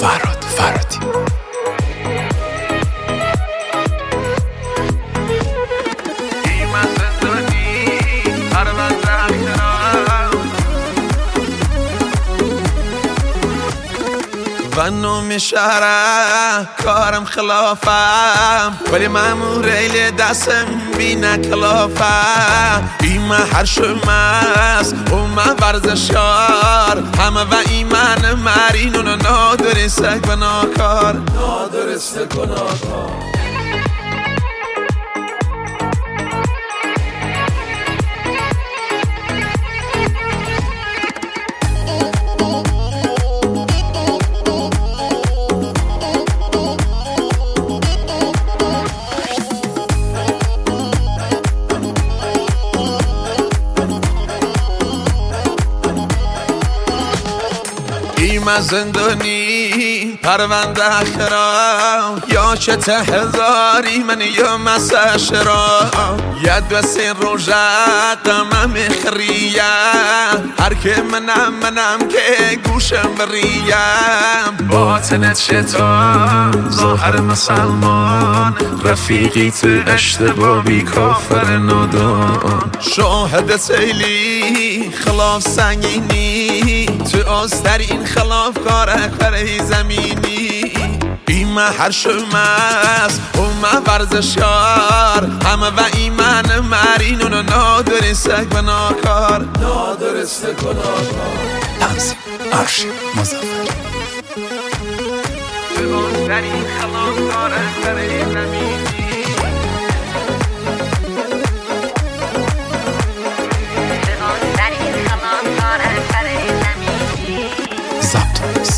فرادی و شهره کارم خلافم ولی مامور ایل دستم بینه کلافم ایمه هر شمست و من ورزشکار همه و ایمن مرینون نادرسته گناهکار من زندانی پرونده خرام یا چه ته هزاری من یا مسشرا ید بسین روژه قمم خریم هر که منم که گوشم بریم باطنت شیطان ظاهر مسلمان رفیقی تو اشتبابی کافر نادان شاهد سیلی خلاف سنگینی تو آسترین خلاف کار اکبر زمینی ایمه هر شمست و من ورزشکار همه و ایمن مرینون نادرسته گناهکار تنظیم آرشیو مظفر تو آسترین خلاف کار اکبر زمینی ضبط